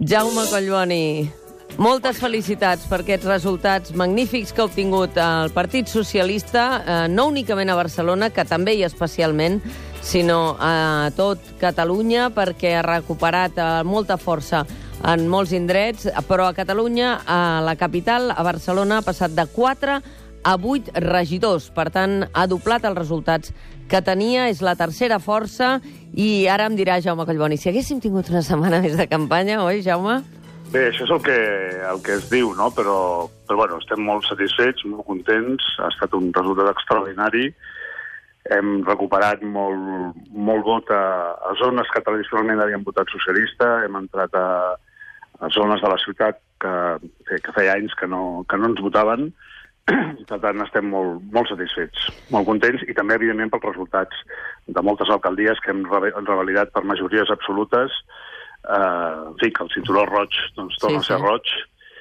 Jaume Collboni, moltes felicitats per aquests resultats magnífics que ha obtingut el Partit Socialista, no únicament a Barcelona, que també i especialment, sinó a tot Catalunya, perquè ha recuperat molta força en molts indrets, però a Catalunya, a la capital, a Barcelona, ha passat de 4 a 8 regidors. Per tant, ha doblat els resultats que tenia, és la tercera força, i ara em dirà Jaume Collboni, si haguéssim tingut una setmana més de campanya, oi, Jaume? Bé, això és el que es diu, no? Però bueno, estem molt satisfets, molt contents, ha estat un resultat extraordinari, hem recuperat molt vot a zones que tradicionalment havien votat socialista, hem entrat a zones de la ciutat que feia anys que no ens votaven, i per tant estem molt satisfets, molt contents, i també, evidentment, pels resultats de moltes alcaldies que hem revalidat per majories absolutes. En fi, que el cinturó roig torna a ser roig,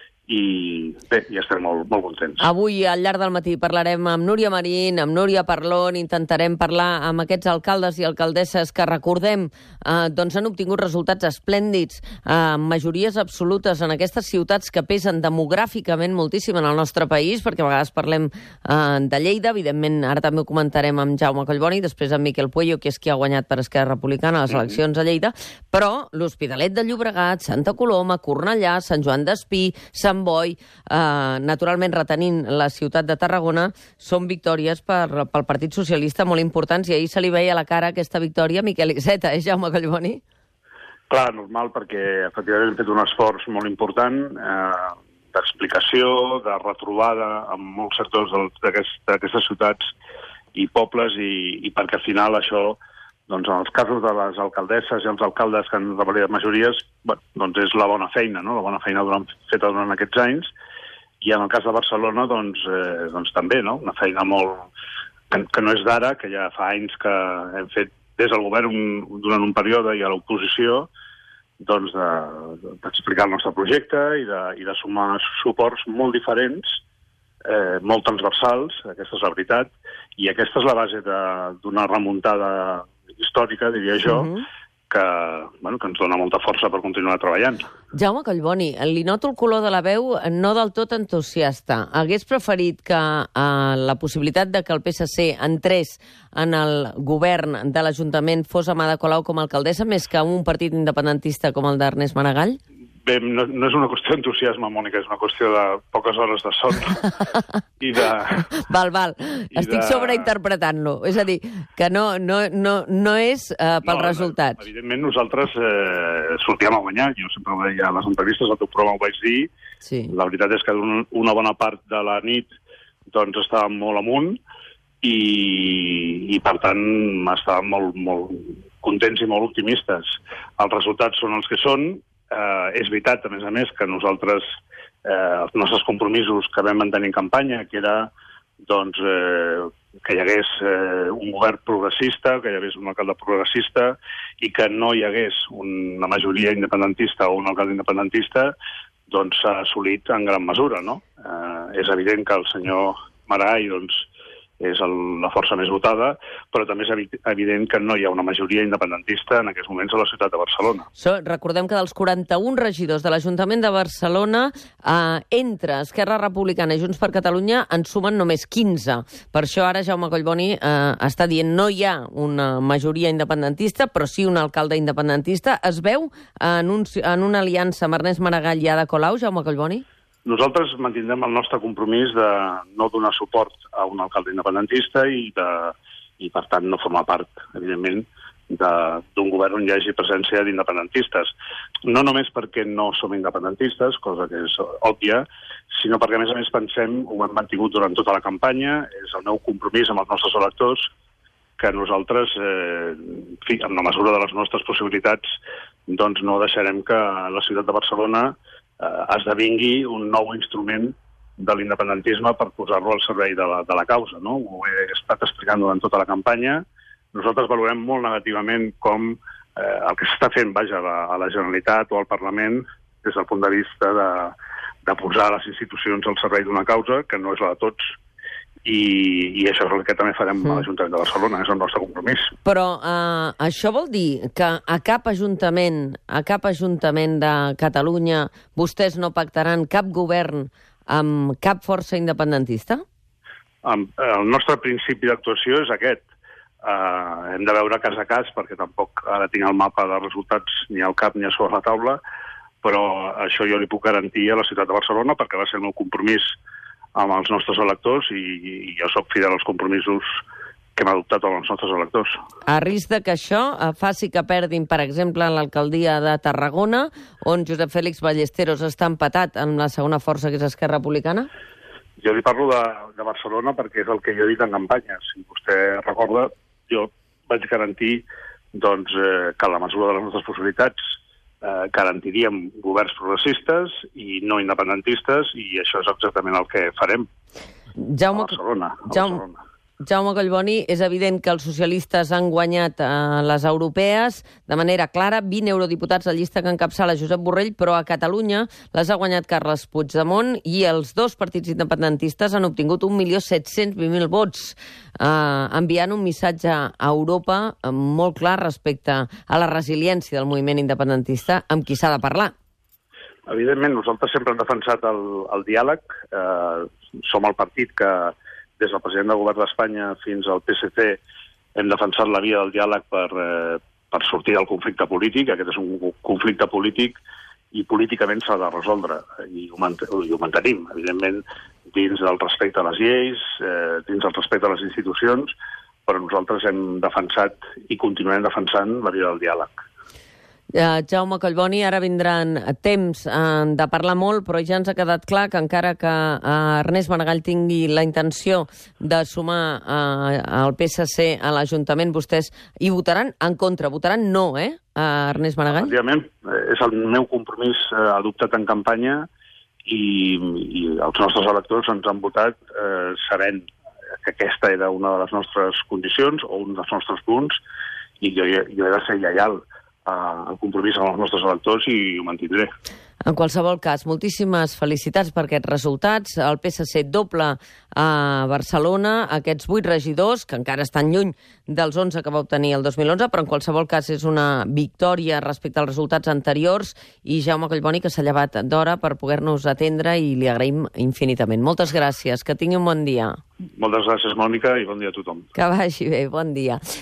i bé, ja estem molt contents. Avui, al llarg del matí, parlarem amb Núria Marín, amb Núria Parlon, intentarem parlar amb aquests alcaldes i alcaldesses que, recordem, han obtingut resultats esplèndids, majories absolutes en aquestes ciutats que pesen demogràficament moltíssim en el nostre país, perquè a vegades parlem de Lleida, evidentment, ara també ho comentarem amb Jaume Collboni, després amb Miquel Puello, que és qui ha guanyat per Esquerra Republicana les eleccions a Lleida, però l'Hospitalet de Llobregat, Santa Coloma, Cornellà, Sant Joan d'Espí, Sant Boi, naturalment retenint la ciutat de Tarragona, són victòries pel Partit Socialista molt importants, i ahir se li veia a la cara aquesta victòria a Miquel Iceta, Jaume Collboni? Clar, normal, perquè efectivament hem fet un esforç molt important d'explicació, de retrobada amb molts sectors d'aquestes ciutats i pobles, i perquè al final això, doncs en els casos de les alcaldesses i els alcaldes que han revalidat majories, doncs és la bona feina, no? La bona feina feta durant aquests anys, i en el cas de Barcelona, doncs també, no? Una feina que no és d'ara, que ja fa anys que hem fet des del govern durant un període i a l'oposició, doncs d'explicar el nostre projecte i de sumar suports molt diferents, molt transversals, aquesta és la veritat, i aquesta és la base d'una remuntada històrica, diria jo, que ens dona molta força per continuar treballant. Jaume Collboni, li noto el color de la veu no del tot entusiasta. Hagués preferit que la possibilitat de que el PSC entrés en el govern de l'Ajuntament fos amb Ada Colau com a alcaldessa, més que un partit independentista com el d'Ernest Maragall? Bé, no és una qüestió d'entusiasme, Mònica, és una qüestió de poques hores de son. Val. Estic sobreinterpretant-lo. És a dir, que no és pels resultats. Evidentment, nosaltres sortíem a guanyar. Jo sempre ho deia a les entrevistes, al teu programa ho vaig dir. Sí. La veritat és que una bona part de la nit doncs estàvem molt amunt i per tant, estàvem molt contents i molt optimistes. Els resultats són els que són. És veritat, a més, que nosaltres, els nostres compromisos que vam mantenir en campanya, que era que hi hagués un govern progressista, que hi hagués un alcalde progressista i que no hi hagués una majoria independentista o un alcalde independentista, doncs s'ha assolit en gran mesura, no? És evident que el senyor Maragall, és la força més votada, però també és evident que no hi ha una majoria independentista en aquests moments a la ciutat de Barcelona. Recordem que dels 41 regidors de l'Ajuntament de Barcelona, entre Esquerra Republicana i Junts per Catalunya en sumen només 15. Per això ara Jaume Collboni està dient no hi ha una majoria independentista, però sí un alcalde independentista. Es veu en una aliança amb Ernest Maragall i Ada Colau, Jaume Collboni? Nosaltres mantindrem el nostre compromís de no donar suport a un alcalde independentista i per tant, no formar part, evidentment, d'un govern on hi hagi presència d'independentistes. No només perquè no som independentistes, cosa que és òbvia, sinó perquè, a més, pensem, ho hem mantingut durant tota la campanya, és el meu compromís amb els nostres electors, que nosaltres, en la mesura de les nostres possibilitats, doncs no deixarem que la ciutat de Barcelona esdevingui un nou instrument de l'independentisme per posar-lo al servei de la causa, no? Ho he estat explicant durant tota la campanya. Nosaltres valorem molt negativament com el que s'està fent, a la Generalitat o al Parlament, des del punt de vista de posar les institucions al servei d'una causa, que no és la de tots, i això és el que també farem a l'Ajuntament de Barcelona, és el nostre compromís. Però això vol dir que a cap ajuntament de Catalunya vostès no pactaran cap govern amb cap força independentista? El nostre principi d'actuació és aquest. Hem de veure cas a cas, perquè tampoc ara tinc el mapa de resultats ni al cap ni a sobre la taula, però això jo li puc garantir a la ciutat de Barcelona, perquè va ser el meu compromís amb els nostres electors i jo soc fidel als compromisos que hem adoptat amb els nostres electors. A risc de que això faci que perdin, per exemple, l'alcaldia de Tarragona, on Josep Fèlix Ballesteros està empatat amb la segona força, que és Esquerra Republicana? Jo li parlo de Barcelona perquè és el que jo he dit en campanya. Si vostè recorda, jo vaig garantir que a la mesura de les nostres possibilitats garantiríem governs progressistes i no independentistes, i això és exactament el que farem a Barcelona. Jaume Collboni, és evident que els socialistes han guanyat les europees de manera clara, 20 eurodiputats a llista que encapçala Josep Borrell, però a Catalunya les ha guanyat Carles Puigdemont i els dos partits independentistes han obtingut 1.720.000 vots, enviant un missatge a Europa molt clar respecte a la resiliència del moviment independentista amb qui s'ha de parlar. Evidentment, nosaltres sempre hem defensat el diàleg. Som el partit que des del president del govern d'Espanya fins al PSC hem defensat la via del diàleg per sortir del conflicte polític. Aquest és un conflicte polític i políticament s'ha de resoldre, i ho mantenim, evidentment, dins del respecte a les lleis, dins del respecte a les institucions, però nosaltres hem defensat i continuem defensant la via del diàleg. Jaume Collboni, ara vindran temps de parlar molt, però ja ens ha quedat clar que encara que Ernest Maragall tingui la intenció de sumar el PSC a l'Ajuntament, vostès hi votaran en contra, votaran no, Ernest Maragall? Òbviament, és el meu compromís adoptat en campanya i els nostres electors ens han votat sabent que aquesta era una de les nostres condicions o un dels nostres punts, i jo he de ser lleial el compromís amb els nostres electors i ho mantindré. En qualsevol cas, moltíssimes felicitats per aquests resultats. El PSC doble a Barcelona aquests 8 regidors, que encara estan lluny dels 11 que va obtenir el 2011, però en qualsevol cas és una victòria respecte als resultats anteriors, i Jaume Collboni, que s'ha llevat d'hora per poder-nos atendre, i li agraïm infinitament. Moltes gràcies, que tingui un bon dia. Moltes gràcies, Mònica, i bon dia a tothom. Que vagi bé, bon dia.